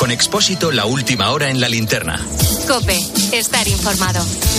Con Expósito, la última hora en la linterna. COPE, estar informado.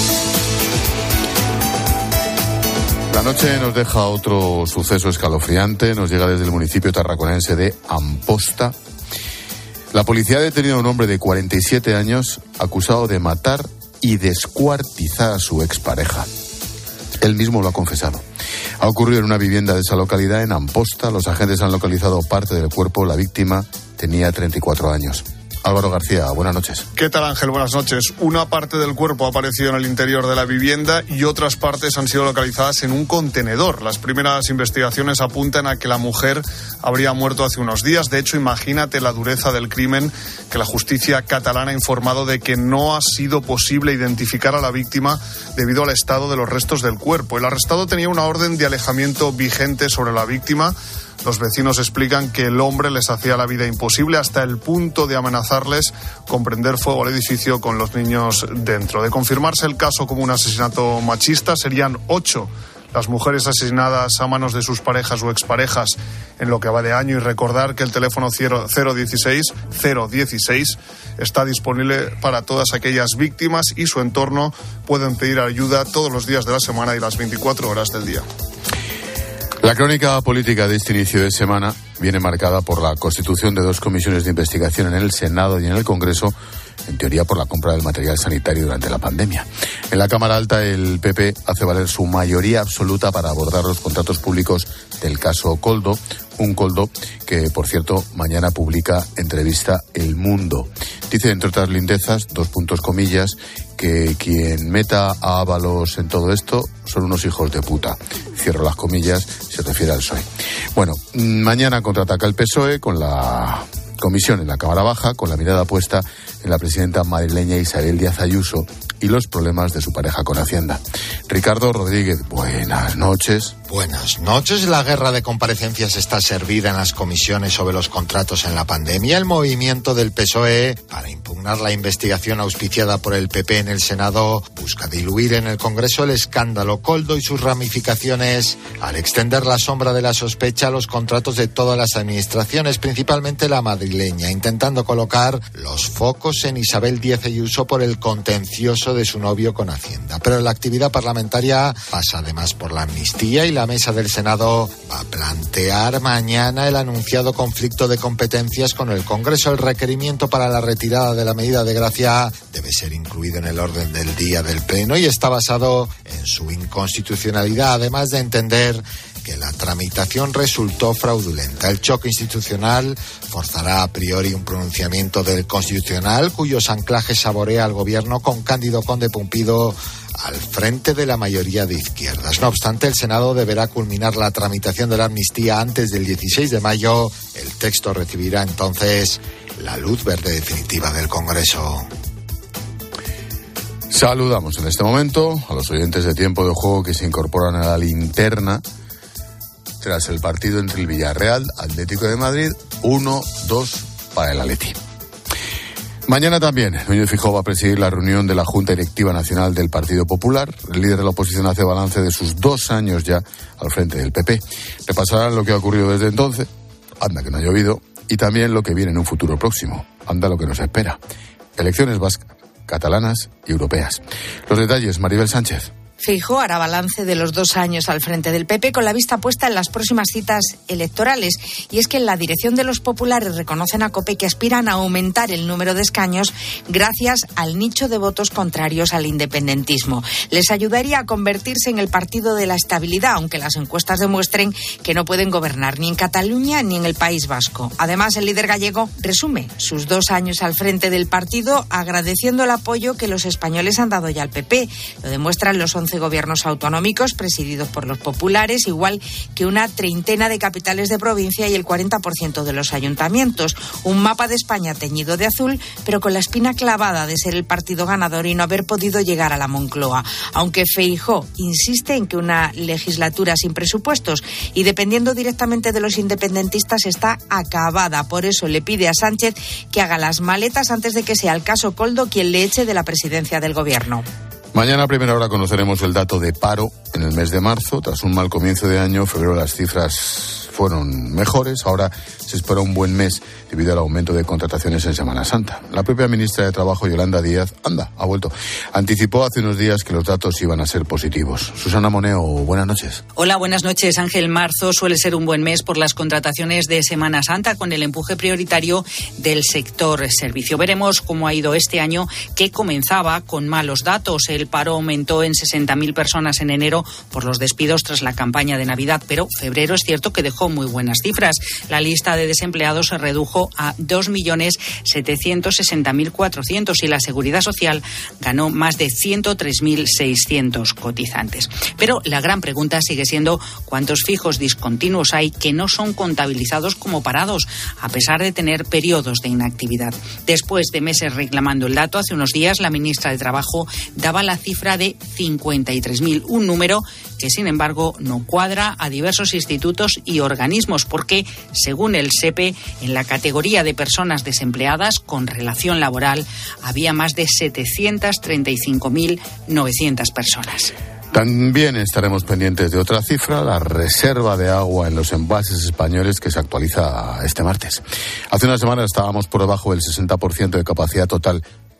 La noche nos deja otro suceso escalofriante. Nos llega desde el municipio tarraconense de Amposta. La policía ha detenido a un hombre de 47 años acusado de matar y descuartizar a su expareja. Él mismo lo ha confesado. Ha ocurrido en una vivienda de esa localidad, en Amposta. Los agentes han localizado parte del cuerpo. La víctima tenía 34 años. Álvaro García, buenas noches. ¿Qué tal, Ángel? Buenas noches. Una parte del cuerpo ha aparecido en el interior de la vivienda y otras partes han sido localizadas en un contenedor. Las primeras investigaciones apuntan a que la mujer habría muerto hace unos días. De hecho, imagínate la dureza del crimen, que la justicia catalana ha informado de que no ha sido posible identificar a la víctima debido al estado de los restos del cuerpo. El arrestado tenía una orden de alejamiento vigente sobre la víctima. Los vecinos explican que el hombre les hacía la vida imposible hasta el punto de amenazarles con prender fuego al edificio con los niños dentro. De confirmarse el caso como un asesinato machista, serían 8 las mujeres asesinadas a manos de sus parejas o exparejas en lo que va de año. Y recordar que el teléfono 016 está disponible para todas aquellas víctimas y su entorno. Pueden pedir ayuda todos los días de la semana y las 24 horas del día. La crónica política de este inicio de semana viene marcada por la constitución de 2 comisiones de investigación en el Senado y en el Congreso, en teoría por la compra del material sanitario durante la pandemia. En la Cámara Alta, el PP hace valer su mayoría absoluta para abordar los contratos públicos del caso Koldo, un Koldo que, por cierto, mañana publica entrevista El Mundo. Dice, entre otras lindezas, 2 puntos comillas, que quien meta a Ábalos en todo esto son unos hijos de puta. Cierro las comillas, se refiere al PSOE. Bueno, mañana contraataca el PSOE con la comisión en la Cámara Baja, con la mirada puesta en la presidenta madrileña Isabel Díaz Ayuso y los problemas de su pareja con Hacienda. Ricardo Rodríguez, buenas noches. Buenas noches. La guerra de comparecencias está servida en las comisiones sobre los contratos en la pandemia. El movimiento del PSOE para impugnar la investigación auspiciada por el PP en el Senado busca diluir en el Congreso el escándalo Koldo y sus ramificaciones al extender la sombra de la sospecha a los contratos de todas las administraciones, principalmente la madrileña, intentando colocar los focos en Isabel Díaz Ayuso por el contencioso de su novio con Hacienda. Pero la actividad parlamentaria pasa además por la amnistía y la mesa del Senado va a plantear mañana el anunciado conflicto de competencias con el Congreso. El requerimiento para la retirada de la medida de gracia debe ser incluido en el orden del día del Pleno y está basado en su inconstitucionalidad, además de entender que la tramitación resultó fraudulenta. El choque institucional forzará a priori un pronunciamiento del Constitucional, cuyos anclajes saborea al Gobierno con Cándido Conde Pumpido al frente de la mayoría de izquierdas. No obstante, el Senado deberá culminar la tramitación de la amnistía antes del 16 de mayo. El texto recibirá entonces la luz verde definitiva del Congreso. Saludamos en este momento a los oyentes de Tiempo de Juego que se incorporan a la linterna tras el partido entre el Villarreal, Atlético de Madrid, 1-2 para el Atleti. Mañana también, Núñez Feijóo va a presidir la reunión de la Junta Directiva Nacional del Partido Popular. El líder de la oposición hace balance de sus 2 años ya al frente del PP. Repasarán lo que ha ocurrido desde entonces, anda que no ha llovido, y también lo que viene en un futuro próximo, anda lo que nos espera. Elecciones vascas, catalanas y europeas. Los detalles, Maribel Sánchez. Feijóo hará balance de los 2 años al frente del PP con la vista puesta en las próximas citas electorales. Y es que en la dirección de los populares reconocen a COPE que aspiran a aumentar el número de escaños gracias al nicho de votos contrarios al independentismo. Les ayudaría a convertirse en el partido de la estabilidad, aunque las encuestas demuestren que no pueden gobernar ni en Cataluña ni en el País Vasco. Además, el líder gallego resume sus 2 años al frente del partido agradeciendo el apoyo que los españoles han dado ya al PP. Lo demuestran los 11 gobiernos autonómicos presididos por los populares, igual que una treintena de capitales de provincia y el 40% de los ayuntamientos. Un mapa de España teñido de azul, pero con la espina clavada de ser el partido ganador y no haber podido llegar a la Moncloa. Aunque Feijóo insiste en que una legislatura sin presupuestos y dependiendo directamente de los independentistas está acabada. Por eso le pide a Sánchez que haga las maletas antes de que sea el caso Koldo quien le eche de la presidencia del gobierno. Mañana a primera hora conoceremos el dato de paro en el mes de marzo. Tras un mal comienzo de año, febrero las cifras fueron mejores. Ahora se espera un buen mes debido al aumento de contrataciones en Semana Santa. La propia ministra de Trabajo, Yolanda Díaz, ha vuelto. Anticipó hace unos días que los datos iban a ser positivos. Susana Moneo, buenas noches. Hola, buenas noches, Ángel. Marzo suele ser un buen mes por las contrataciones de Semana Santa, con el empuje prioritario del sector servicio. Veremos cómo ha ido este año, que comenzaba con malos datos. El paro aumentó en 60.000 personas en enero por los despidos tras la campaña de Navidad, pero febrero es cierto que dejó muy buenas cifras. La lista de desempleados se redujo a 2.760.400 y la Seguridad Social ganó más de 103.600 cotizantes. Pero la gran pregunta sigue siendo cuántos fijos discontinuos hay que no son contabilizados como parados, a pesar de tener periodos de inactividad. Después de meses reclamando el dato, hace unos días la ministra de Trabajo daba la cifra de 53.000, un número que, sin embargo, no cuadra a diversos institutos y organismos, porque, según el SEPE, en la categoría de personas desempleadas con relación laboral había más de 735.900 personas. También estaremos pendientes de otra cifra, la reserva de agua en los embalses españoles, que se actualiza este martes. Hace una semana estábamos por debajo del 60% de capacidad total,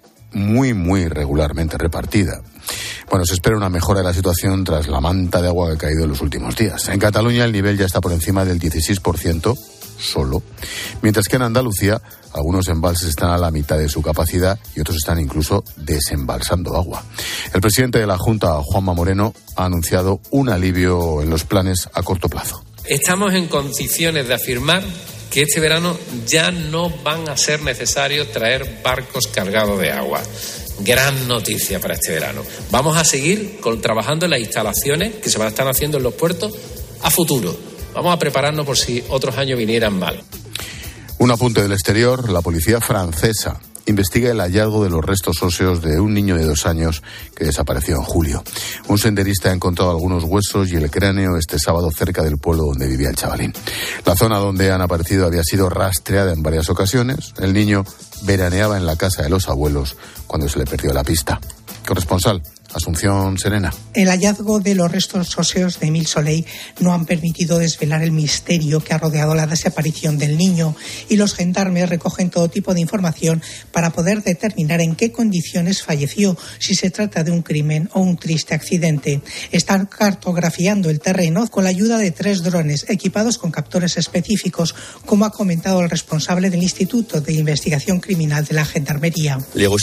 muy regularmente repartida. Bueno, se espera una mejora de la situación tras la manta de agua que ha caído en los últimos días. En Cataluña el nivel ya está por encima del 16% solo, mientras que en Andalucía algunos embalses están a la mitad de su capacidad y otros están incluso desembalsando agua. El presidente de la Junta, Juanma Moreno, ha anunciado un alivio en los planes a corto plazo. Estamos en condiciones de afirmar que este verano ya no van a ser necesarios traer barcos cargados de agua. Gran noticia para este verano. Vamos a seguir trabajando en las instalaciones que se van a estar haciendo en los puertos a futuro. Vamos a prepararnos por si otros años vinieran mal. Un apunte del exterior. La policía francesa investiga el hallazgo de los restos óseos de un niño de 2 años que desapareció en julio. Un senderista ha encontrado algunos huesos y el cráneo este sábado cerca del pueblo donde vivía el chavalín. La zona donde han aparecido había sido rastreada en varias ocasiones. El niño veraneaba en la casa de los abuelos cuando se le perdió la pista. Corresponsal, Asunción Serena. El hallazgo de los restos óseos de Émile Soleil no han permitido desvelar el misterio que ha rodeado la desaparición del niño, y los gendarmes recogen todo tipo de información para poder determinar en qué condiciones falleció, si se trata de un crimen o un triste accidente. Están cartografiando el terreno con la ayuda de 3 drones equipados con captores específicos, como ha comentado el responsable del Instituto de Investigación Criminal de la Gendarmería.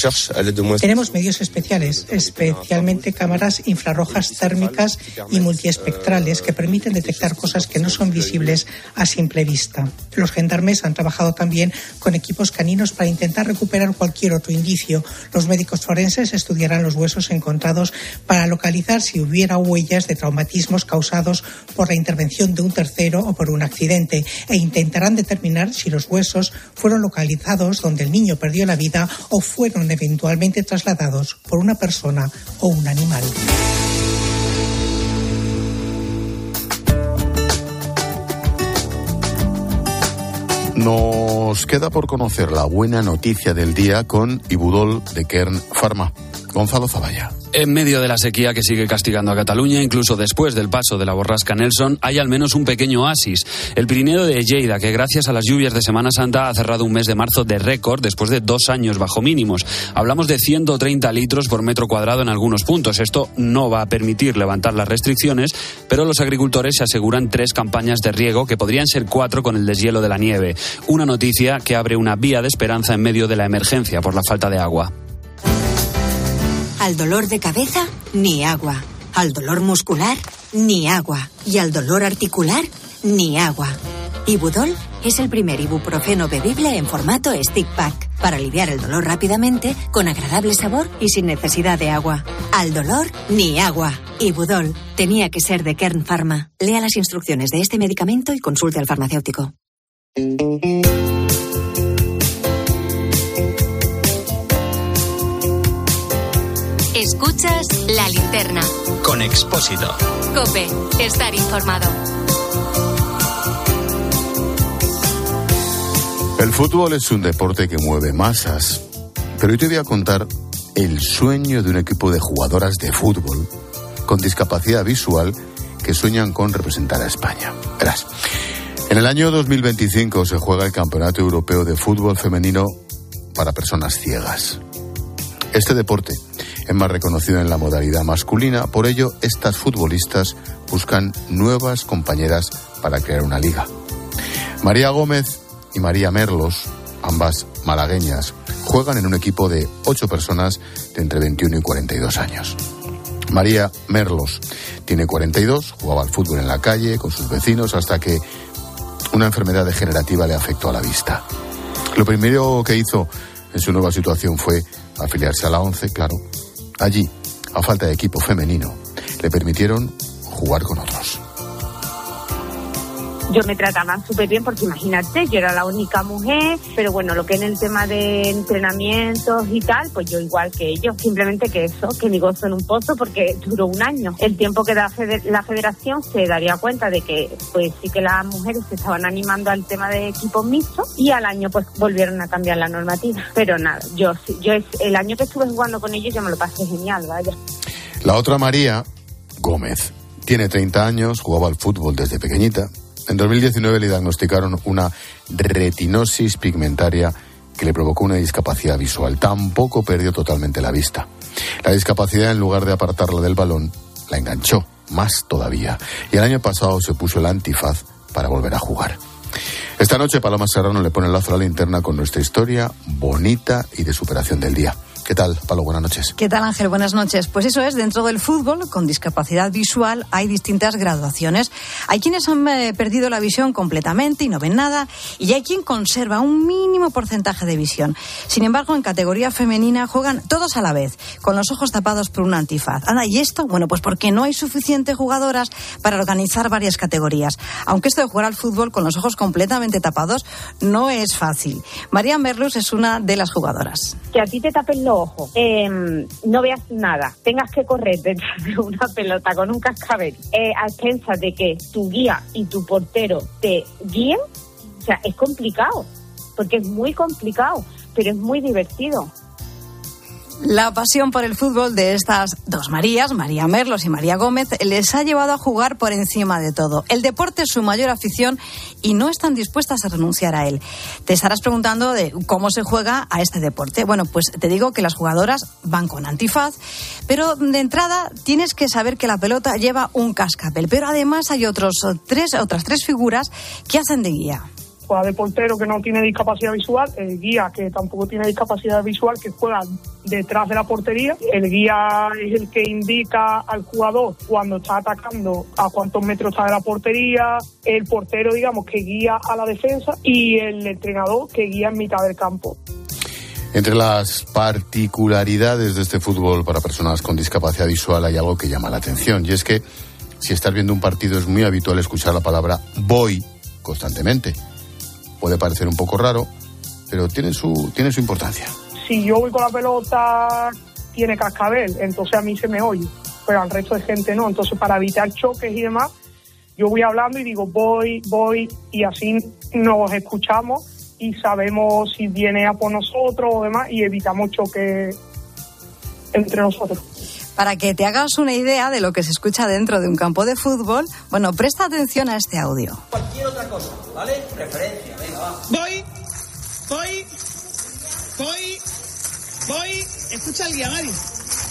Tenemos medios especiales, especialmente cámaras infrarrojas térmicas y multiespectrales que permiten detectar cosas que no son visibles a simple vista. Los gendarmes han trabajado también con equipos caninos para intentar recuperar cualquier otro indicio. Los médicos forenses estudiarán los huesos encontrados para localizar si hubiera huellas de traumatismos causados por la intervención de un tercero o por un accidente, e intentarán determinar si los huesos fueron localizados donde el niño perdió la vida o fueron eventualmente trasladados por una persona o un animal. Nos queda por conocer la buena noticia del día con Ibudol de Kern Pharma. Gonzalo Zavalla. En medio de la sequía que sigue castigando a Cataluña, incluso después del paso de la borrasca Nelson, hay al menos un pequeño oasis. El Pirineo de Lleida, que gracias a las lluvias de Semana Santa ha cerrado un mes de marzo de récord después de 2 años bajo mínimos. Hablamos de 130 litros por metro cuadrado en algunos puntos. Esto no va a permitir levantar las restricciones, pero los agricultores se aseguran 3 campañas de riego, que podrían ser 4 con el deshielo de la nieve. Una noticia que abre una vía de esperanza en medio de la emergencia por la falta de agua. Al dolor de cabeza, ni agua. Al dolor muscular, ni agua. Y al dolor articular, ni agua. Ibudol es el primer ibuprofeno bebible en formato stick pack, para aliviar el dolor rápidamente, con agradable sabor y sin necesidad de agua. Al dolor, ni agua. Ibudol tenía que ser de Kern Pharma. Lea las instrucciones de este medicamento y consulte al farmacéutico. Escuchas La Linterna. Con Expósito. COPE. Estar informado. El fútbol es un deporte que mueve masas, pero hoy te voy a contar el sueño de un equipo de jugadoras de fútbol con discapacidad visual que sueñan con representar a España. Verás, En el año 2025 se juega el Campeonato Europeo de Fútbol Femenino para personas ciegas. Este deporte es más reconocido en la modalidad masculina, por ello estas futbolistas buscan nuevas compañeras para crear una liga. María Gómez y María Merlos, ambas malagueñas, juegan en un equipo de 8 personas de entre 21 y 42 años. María Merlos tiene 42, jugaba al fútbol en la calle con sus vecinos hasta que una enfermedad degenerativa le afectó a la vista. Lo primero que hizo en su nueva situación fue afiliarse a la ONCE, claro. Allí, a falta de equipo femenino, le permitieron jugar con otros. Yo me trataban súper bien porque imagínate, yo era la única mujer, pero bueno, lo que en el tema de entrenamientos y tal, pues yo igual que ellos, simplemente que eso, que mi gozo en un pozo porque duró un año. El tiempo que la federación se daría cuenta de que pues sí que las mujeres se estaban animando al tema de equipos mixtos y al año pues volvieron a cambiar la normativa. Pero nada, yo el año que estuve jugando con ellos yo me lo pasé genial, vaya. La otra María, Gómez, tiene 30 años, jugaba al fútbol desde pequeñita. En 2019 le diagnosticaron una retinosis pigmentaria que le provocó una discapacidad visual. Tampoco perdió totalmente la vista. La discapacidad, en lugar de apartarla del balón, la enganchó más todavía. Y el año pasado se puso el antifaz para volver a jugar. Esta noche Paloma Serrano le pone el lazo a la linterna con nuestra historia bonita y de superación del día. ¿Qué tal, Palo? Buenas noches. ¿Qué tal, Ángel? Buenas noches. Pues eso es, dentro del fútbol, con discapacidad visual, hay distintas graduaciones. Hay quienes han perdido la visión completamente y no ven nada, y hay quien conserva un mínimo porcentaje de visión. Sin embargo, en categoría femenina juegan todos a la vez, con los ojos tapados por un antifaz. Anda, ¿y esto? Bueno, pues porque no hay suficientes jugadoras para organizar varias categorías. Aunque esto de jugar al fútbol con los ojos completamente tapados no es fácil. María Merlos es una de las jugadoras. Que a ti te tapen los ojos, no veas nada, tengas que correr detrás de una pelota con un cascabel, a expensas de que tu guía y tu portero te guíen, o sea, es complicado, porque es muy complicado, pero es muy divertido. La pasión por el fútbol de estas dos Marías, María Merlos y María Gómez, les ha llevado a jugar por encima de todo. El deporte es su mayor afición y no están dispuestas a renunciar a él. Te estarás preguntando de cómo se juega a este deporte. Bueno, pues te digo que las jugadoras van con antifaz, pero de entrada tienes que saber que la pelota lleva un cascabel. Pero además hay otras tres figuras que hacen de guía. Juega de portero, que no tiene discapacidad visual, el guía, que tampoco tiene discapacidad visual, que juega detrás de la portería. El guía es el que indica al jugador cuando está atacando a cuántos metros está de la portería, el portero, digamos, que guía a la defensa, y el entrenador, que guía en mitad del campo. Entre las particularidades de este fútbol para personas con discapacidad visual hay algo que llama la atención, y es que si estás viendo un partido es muy habitual escuchar la palabra voy constantemente. Puede parecer un poco raro, pero tiene su importancia. Si yo voy con la pelota, tiene cascabel, entonces a mí se me oye, pero al resto de gente no. Entonces, para evitar choques y demás, yo voy hablando y digo voy, y así nos escuchamos y sabemos si viene a por nosotros o demás, y evitamos choques entre nosotros. Para que te hagas una idea de lo que se escucha dentro de un campo de fútbol, bueno, presta atención a este audio. Cualquier otra cosa, ¿vale? Referencia, venga, va. Voy. Escucha el guía, Mari.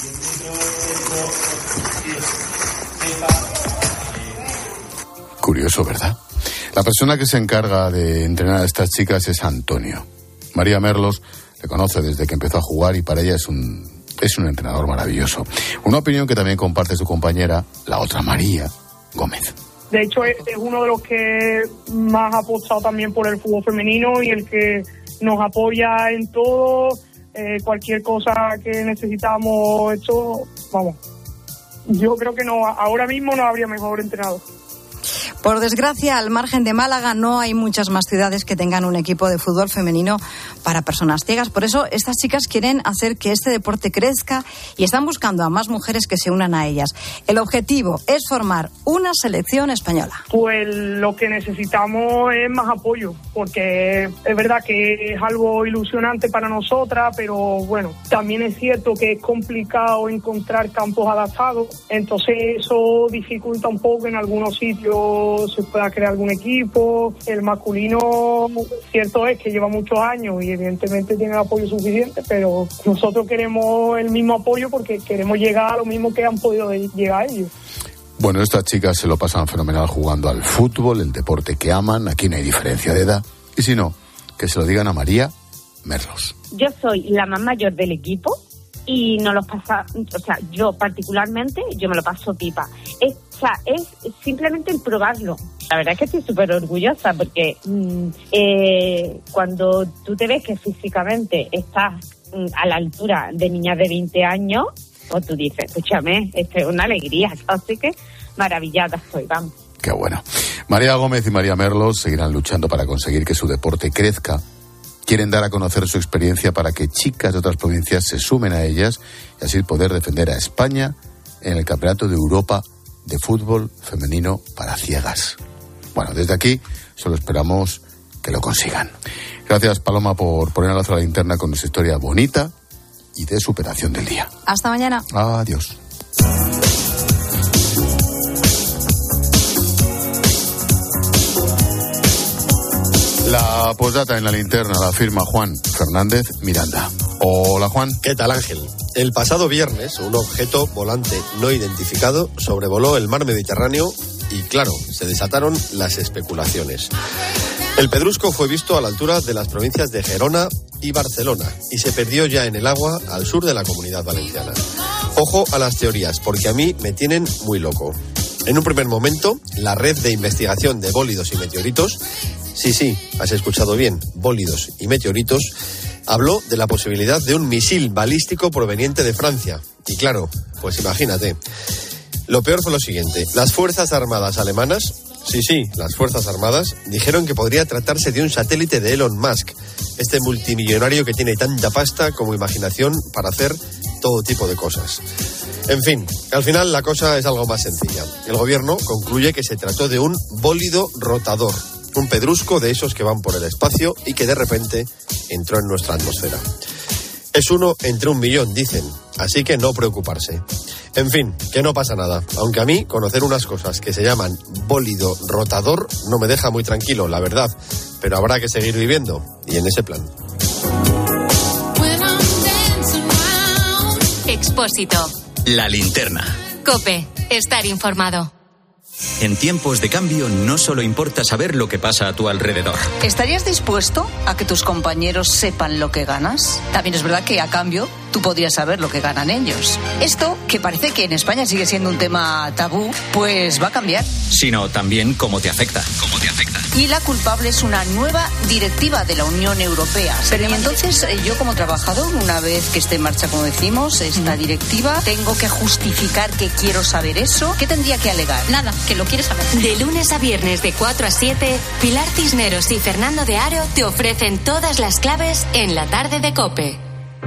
Curioso, ¿verdad? La persona que se encarga de entrenar a estas chicas es Antonio. María Merlos le conoce desde que empezó a jugar y para ella es un entrenador maravilloso. Una opinión que también comparte su compañera, la otra María Gómez. De hecho, es uno de los que más ha apostado también por el fútbol femenino y el que nos apoya en todo, cualquier cosa que necesitamos, vamos. Yo creo que no, ahora mismo no habría mejor entrenador. Por desgracia, al margen de Málaga no hay muchas más ciudades que tengan un equipo de fútbol femenino para personas ciegas. Por eso estas chicas quieren hacer que este deporte crezca y están buscando a más mujeres que se unan a ellas. El objetivo es formar una selección española. Pues lo que necesitamos es más apoyo, porque es verdad que es algo ilusionante para nosotras, pero bueno, también es cierto que es complicado encontrar campos adaptados, entonces eso dificulta un poco en algunos sitios futuro se pueda crear algún equipo. El masculino, cierto es que lleva muchos años y evidentemente tiene el apoyo suficiente, pero nosotros queremos el mismo apoyo porque queremos llegar a lo mismo que han podido llegar ellos. Bueno, estas chicas se lo pasan fenomenal jugando al fútbol, el deporte que aman. Aquí no hay diferencia de edad. Y si no, que se lo digan a María Merlos. Yo soy la más mayor del equipo y no los pasa, o sea, yo particularmente, yo me lo paso pipa. Es simplemente el probarlo. La verdad es que estoy súper orgullosa porque cuando tú te ves que físicamente estás a la altura de niñas de 20 años, pues tú dices, escúchame, esto es una alegría. Así que maravillada estoy, vamos. Qué bueno. María Gómez y María Merlos seguirán luchando para conseguir que su deporte crezca. Quieren dar a conocer su experiencia para que chicas de otras provincias se sumen a ellas y así poder defender a España en el Campeonato de Europa de Fútbol Femenino para Ciegas. Bueno, desde aquí solo esperamos que lo consigan. Gracias, Paloma, por poner a la linterna con nuestra historia bonita y de superación del día. Hasta mañana. Adiós. La postdata en la linterna la firma Juan Fernández Miranda. Hola, Juan. ¿Qué tal, Ángel? El pasado viernes, un objeto volante no identificado sobrevoló el mar Mediterráneo y, claro, se desataron las especulaciones. El pedrusco fue visto a la altura de las provincias de Gerona y Barcelona y se perdió ya en el agua al sur de la Comunidad Valenciana. Ojo a las teorías, porque a mí me tienen muy loco. En un primer momento, la red de investigación de bólidos y meteoritos, sí, has escuchado bien, bólidos y meteoritos, habló de la posibilidad de un misil balístico proveniente de Francia. Y claro, pues imagínate. Lo peor fue lo siguiente. Las Fuerzas Armadas alemanas, las Fuerzas Armadas, dijeron que podría tratarse de un satélite de Elon Musk, este multimillonario que tiene tanta pasta como imaginación para hacer todo tipo de cosas. En fin, al final la cosa es algo más sencilla. El gobierno concluye que se trató de un bólido rotador, un pedrusco de esos que van por el espacio y que de repente entró en nuestra atmósfera. Es uno entre 1.000.000, dicen, así que no preocuparse. En fin, que no pasa nada, aunque a mí conocer unas cosas que se llaman bólido rotador no me deja muy tranquilo, la verdad, pero habrá que seguir viviendo, y en ese plan. Expósito. La linterna. COPE. Estar informado. En tiempos de cambio no solo importa saber lo que pasa a tu alrededor. ¿Estarías dispuesto a que tus compañeros sepan lo que ganas? También es verdad que a cambio tú podrías saber lo que ganan ellos. Esto, que parece que en España sigue siendo un tema tabú, pues va a cambiar. Sino también cómo te afecta. Y la culpable es una nueva directiva de la Unión Europea. Pero y entonces, yo como trabajador, una vez que esté en marcha, como decimos, esta directiva, tengo que justificar que quiero saber eso. ¿Qué tendría que alegar? Nada, que lo quieres saber. De lunes a viernes de 4 a 7, Pilar Cisneros y Fernando de Aro te ofrecen todas las claves en la tarde de COPE.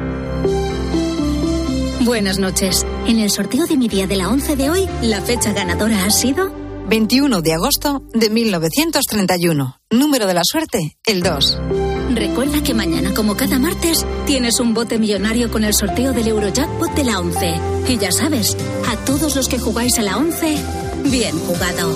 Buenas noches. En el sorteo de mi día de la 11 de hoy, la fecha ganadora ha sido 21 de agosto de 1931. Número de la suerte, el 2. Recuerda que mañana, como cada martes, tienes un bote millonario con el sorteo del Eurojackpot de la 11. Y ya sabes, a todos los que jugáis a la 11, bien jugado.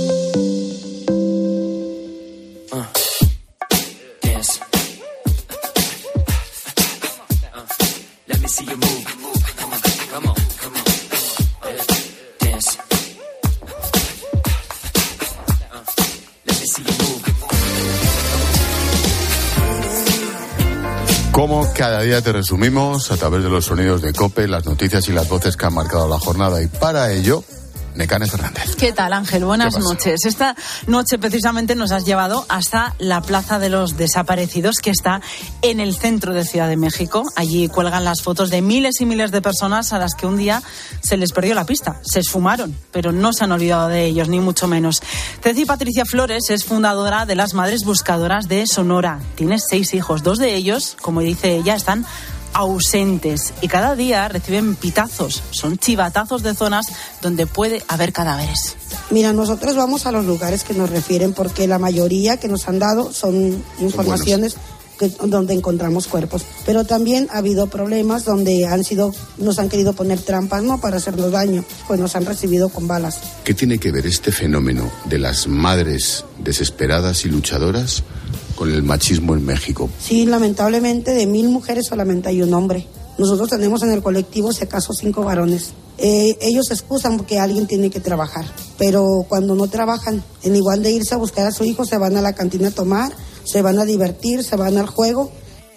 Como cada día te resumimos a través de los sonidos de COPE, las noticias y las voces que han marcado la jornada. Y para ello, Nekane Fernández. ¿Qué tal, Ángel? Buenas noches. Esta noche precisamente nos has llevado hasta la Plaza de los Desaparecidos, que está en el centro de Ciudad de México. Allí cuelgan las fotos de miles y miles de personas a las que un día se les perdió la pista. Se esfumaron, pero no se han olvidado de ellos, ni mucho menos. Ceci Patricia Flores es fundadora de las Madres Buscadoras de Sonora. Tiene 6 hijos. 2 de ellos, como dice ella, están ausentes y cada día reciben pitazos, son chivatazos de zonas donde puede haber cadáveres. Mira, nosotros vamos a los lugares que nos refieren porque la mayoría que nos han dado son informaciones donde encontramos cuerpos. Pero también ha habido problemas donde nos han querido poner trampas, ¿no?, para hacernos daño, pues nos han recibido con balas. ¿Qué tiene que ver este fenómeno de las madres desesperadas y luchadoras con el machismo en México? Sí, lamentablemente de 1,000 mujeres solamente hay un hombre. Nosotros tenemos en el colectivo, si acaso, 5 varones. Ellos se excusan porque alguien tiene que trabajar, pero cuando no trabajan, en igual de irse a buscar a su hijo, se van a la cantina a tomar, se van a divertir, se van al juego.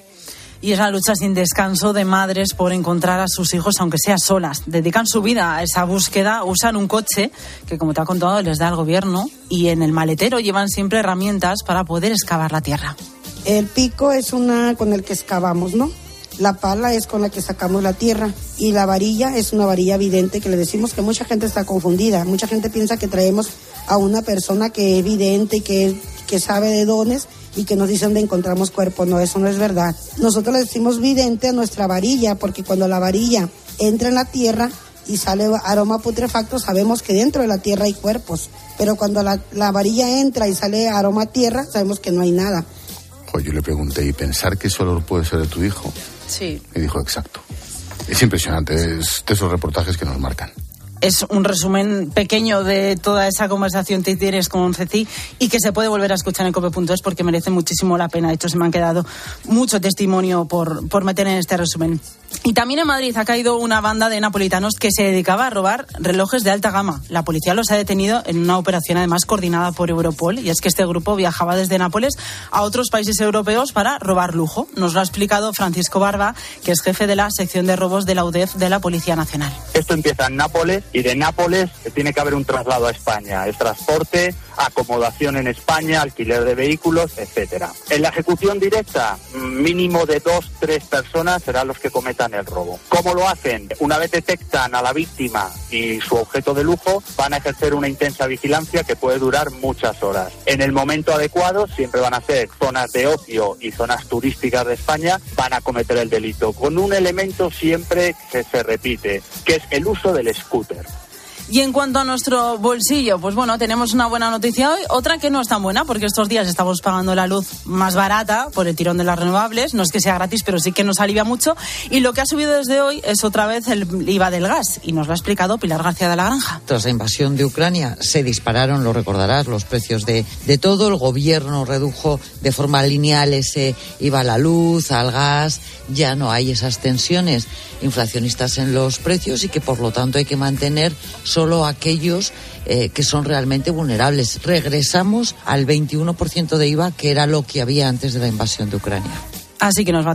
Y es la lucha sin descanso de madres por encontrar a sus hijos, aunque sea solas. Dedican su vida a esa búsqueda, usan un coche que, como te ha contado, les da el gobierno, y en el maletero llevan siempre herramientas para poder excavar la tierra. El pico es una con el que excavamos, ¿no? La pala es con la que sacamos la tierra y la varilla es una varilla vidente, que le decimos que mucha gente está confundida. Mucha gente piensa que traemos a una persona que es vidente y que sabe de dones y que nos dice dónde encontramos cuerpo. No, eso no es verdad. Nosotros le decimos vidente a nuestra varilla porque cuando la varilla entra en la tierra y sale aroma putrefacto, sabemos que dentro de la tierra hay cuerpos. Pero cuando la varilla entra y sale aroma a tierra, sabemos que no hay nada. Yo le pregunté, ¿y pensar que ese olor puede ser de tu hijo? Sí. Me dijo, exacto. Es impresionante, es de esos reportajes que nos marcan. Es un resumen pequeño de toda esa conversación que tienes con Ceci y que se puede volver a escuchar en cope.es porque merece muchísimo la pena. De hecho, se me han quedado mucho testimonio por meter en este resumen. Y también en Madrid ha caído una banda de napolitanos que se dedicaba a robar relojes de alta gama. La policía los ha detenido en una operación además coordinada por Europol, y es que este grupo viajaba desde Nápoles a otros países europeos para robar lujo. Nos lo ha explicado Francisco Barba, que es jefe de la sección de robos de la UDEF de la Policía Nacional. Esto empieza en Nápoles y de Nápoles tiene que haber un traslado a España. El transporte, acomodación en España, alquiler de vehículos, etcétera. En la ejecución directa, mínimo de 2-3 personas serán los que cometan el robo. ¿Cómo lo hacen? Una vez detectan a la víctima y su objeto de lujo, van a ejercer una intensa vigilancia que puede durar muchas horas. En el momento adecuado, siempre van a ser zonas de ocio y zonas turísticas de España, van a cometer el delito con un elemento siempre que se repite, que es el uso del scooter. Y en cuanto a nuestro bolsillo, pues bueno, tenemos una buena noticia hoy, otra que no es tan buena, porque estos días estamos pagando la luz más barata por el tirón de las renovables. No es que sea gratis, pero sí que nos alivia mucho. Y lo que ha subido desde hoy es otra vez el IVA del gas, y nos lo ha explicado Pilar García de la Granja. Tras la invasión de Ucrania se dispararon, lo recordarás, los precios de todo. El gobierno redujo de forma lineal ese IVA a la luz, al gas. Ya no hay esas tensiones inflacionistas en los precios y que por lo tanto hay que mantener solo aquellos que son realmente vulnerables. Regresamos al 21% de IVA, que era lo que había antes de la invasión de Ucrania. Así que vamos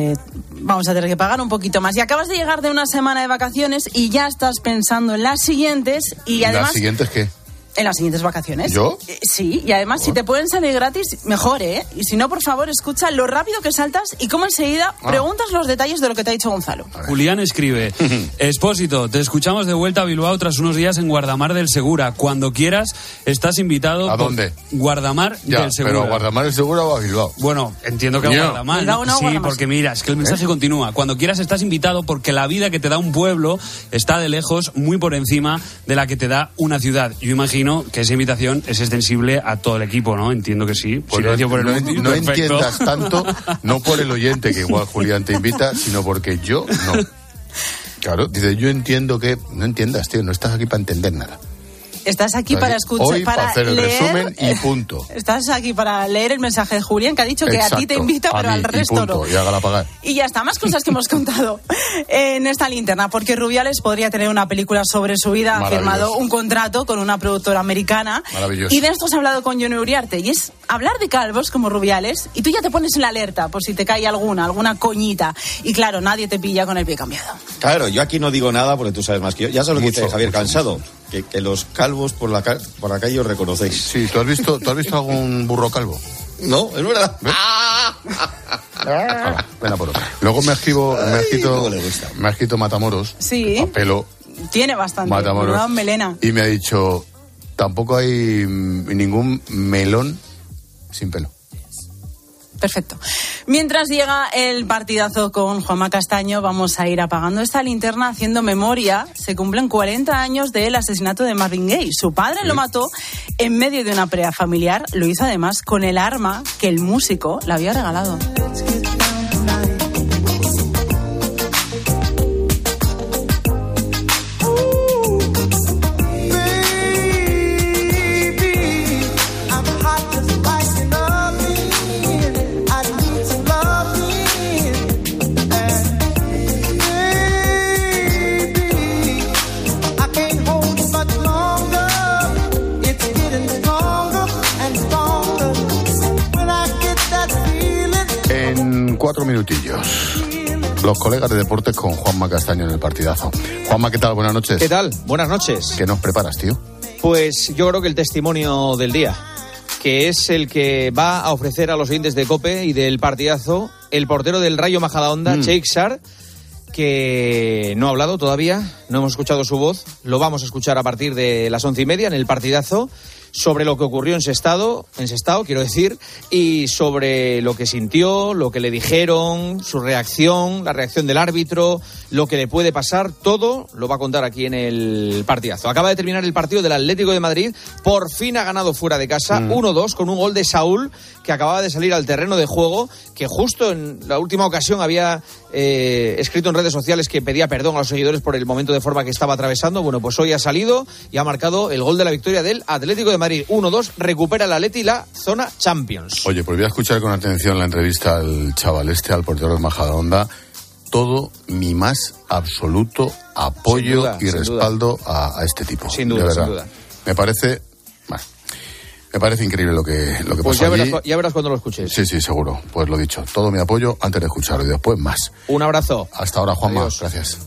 a tener que pagar un poquito más. Y acabas de llegar de una semana de vacaciones y ya estás pensando en las siguientes. Y además, ¿las siguientes qué? En las siguientes vacaciones. ¿Yo? Sí, y además si te pueden salir gratis, mejor, ¿eh? Y si no, por favor, escucha lo rápido que saltas y cómo enseguida preguntas los detalles de lo que te ha dicho Gonzalo. Julián escribe: Expósito, te escuchamos de vuelta a Bilbao tras unos días en Guardamar del Segura. Cuando quieras, estás invitado. ¿A dónde? Guardamar del Segura. ¿Pero a Guardamar del Segura o a Bilbao? Bueno, entiendo que a Guardamar. Bilbao, no, sí, Guardamar. porque mira, es que el mensaje continúa. Cuando quieras, estás invitado, porque la vida que te da un pueblo está de lejos muy por encima de la que te da una ciudad. Yo imagino que esa invitación es extensible a todo el equipo, ¿no? Entiendo que sí. No entiendas tanto, no por el oyente, que igual Julián te invita, sino porque yo no. Claro, dice, yo entiendo que... No entiendas, tío, no estás aquí para entender nada. Estás aquí para escuchar, hoy para hacer el resumen y punto. Estás aquí para leer el mensaje de Julián, que ha dicho que a ti te invita, pero al resto no. Y hágala pagar. Y ya está, más cosas que hemos contado en esta linterna, porque Rubiales podría tener una película sobre su vida. Ha firmado un contrato con una productora americana. Maravilloso. Y de esto se ha hablado con Johnny Uriarte, y es hablar de calvos como Rubiales, y tú ya te pones en la alerta por si te cae alguna coñita. Y claro, nadie te pilla con el pie cambiado. Claro, yo aquí no digo nada porque tú sabes más que yo. Ya sabes lo que dice Javier Cansado. Que los calvos por la calle os reconocéis. Sí, ¿tú has visto algún burro calvo? No, es verdad. Pena por otra. Luego me ha escrito Matamoros. Sí. A pelo. Tiene bastante. Matamoros. Melena. Y me ha dicho, tampoco hay ningún melón sin pelo. Perfecto. Mientras llega el partidazo con Juanma Castaño, vamos a ir apagando esta linterna haciendo memoria. Se cumplen 40 años del asesinato de Marvin Gaye. Su padre lo mató en medio de una pelea familiar. Lo hizo además con el arma que el músico le había regalado. En 4 minutillos, los colegas de deportes con Juanma Castaño en el partidazo. Juanma, ¿qué tal? Buenas noches. ¿Qué tal? Buenas noches. ¿Qué nos preparas, tío? Pues yo creo que el testimonio del día, que es el que va a ofrecer a los oyentes de COPE y del partidazo el portero del Rayo Majadahonda, Cheikh Sarr, que no ha hablado todavía, no hemos escuchado su voz, lo vamos a escuchar a partir de las 11:30 en el partidazo, sobre lo que ocurrió en Sestao, quiero decir, y sobre lo que sintió, lo que le dijeron, su reacción, la reacción del árbitro, lo que le puede pasar, todo lo va a contar aquí en el partidazo. Acaba de terminar el partido del Atlético de Madrid, por fin ha ganado fuera de casa, 1-2, con un gol de Saúl, que acababa de salir al terreno de juego, que justo en la última ocasión había escrito en redes sociales que pedía perdón a los seguidores por el momento de forma que estaba atravesando. Bueno, pues hoy ha salido y ha marcado el gol de la victoria del Atlético de Madrid. 1-2, recupera el Atleti la zona Champions. Oye, pues voy a escuchar con atención la entrevista al chaval al portero de Majadahonda. Todo mi más absoluto apoyo y respaldo a este tipo. Sin duda, de verdad. sin duda. Me parece increíble lo que pues pasó allí. Ya verás cuando lo escuches. Sí, seguro. Pues lo dicho, todo mi apoyo antes de escucharlo y después más. Un abrazo. Hasta ahora, Juanma. Adiós. Gracias.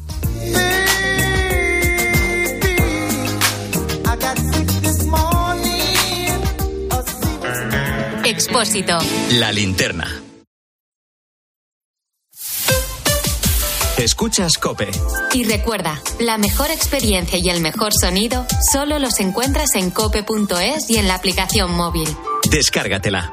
Expósito. La linterna. Escuchas COPE. Y recuerda, la mejor experiencia y el mejor sonido solo los encuentras en cope.es y en la aplicación móvil. Descárgatela.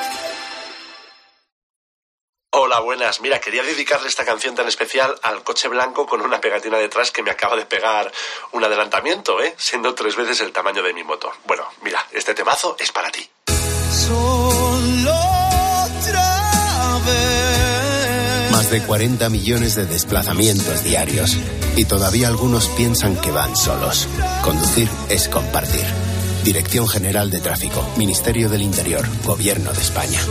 Hola, buenas. Mira, quería dedicarle esta canción tan especial al coche blanco con una pegatina detrás que me acaba de pegar un adelantamiento, siendo 3 veces el tamaño de mi moto. Bueno, mira, este temazo es para ti. Solo otra vez. Más de 40 millones de desplazamientos diarios. Y todavía algunos piensan que van solos. Conducir es compartir. Dirección General de Tráfico, Ministerio del Interior, Gobierno de España.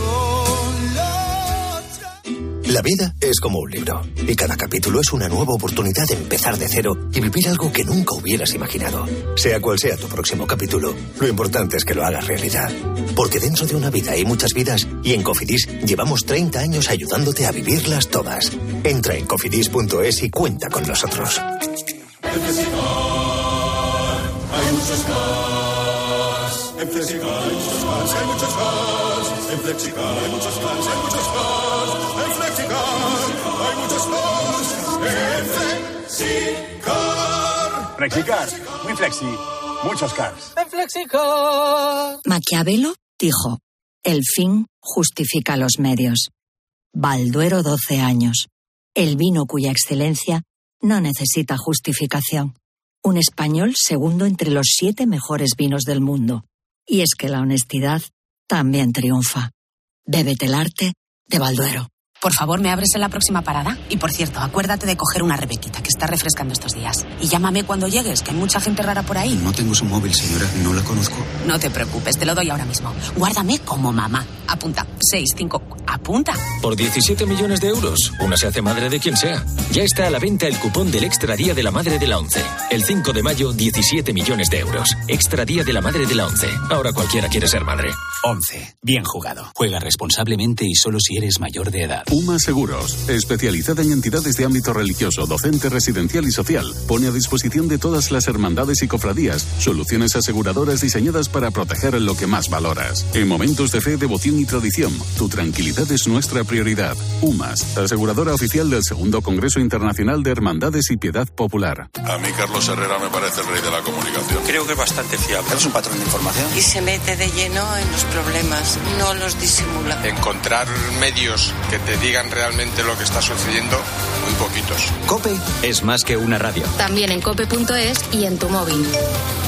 La vida es como un libro, y cada capítulo es una nueva oportunidad de empezar de cero y vivir algo que nunca hubieras imaginado. Sea cual sea tu próximo capítulo, lo importante es que lo hagas realidad. Porque dentro de una vida hay muchas vidas, y en Cofidis llevamos 30 años ayudándote a vivirlas todas. Entra en cofidis.es y cuenta con nosotros. En Flexicar hay muchos más. En Flexicar hay muchos más, hay muchos más. En Flexicar hay muchos más, hay muchos más. En Flexicar hay muchos más. En Flexicar. Flexicar, muy flexi, muchos cars. En Flexicar. Maquiavelo dijo: el fin justifica los medios. Balduero 12 años. El vino cuya excelencia no necesita justificación. Un español segundo entre los 7 mejores vinos del mundo. Y es que la honestidad también triunfa. Bébete el arte de Balduero. Por favor, ¿me abres en la próxima parada? Y por cierto, acuérdate de coger una Rebequita, que está refrescando estos días. Y llámame cuando llegues, que hay mucha gente rara por ahí. No tengo su móvil, señora, no la conozco. No te preocupes, te lo doy ahora mismo. Guárdame como mamá. Apunta, 65, apunta. Por 17 millones de euros, una se hace madre de quien sea. Ya está a la venta el cupón del Extra Día de la Madre de la ONCE. El 5 de mayo, 17 millones de euros. Extra Día de la Madre de la ONCE. Ahora cualquiera quiere ser madre. ONCE, bien jugado. Juega responsablemente y solo si eres mayor de edad. UMA Seguros, especializada en entidades de ámbito religioso, docente, residencial y social, pone a disposición de todas las hermandades y cofradías soluciones aseguradoras diseñadas para proteger lo que más valoras. En momentos de fe, devoción y tradición, tu tranquilidad es nuestra prioridad. UMAS, aseguradora oficial del Segundo Congreso Internacional de Hermandades y Piedad Popular. A mí Carlos Herrera me parece el rey de la comunicación. Creo que es bastante fiable. ¿Es un patrón de información? Y se mete de lleno en los problemas, no los disimula. Encontrar medios que te digan realmente lo que está sucediendo, muy poquitos. COPE es más que una radio. También en cope.es y en tu móvil.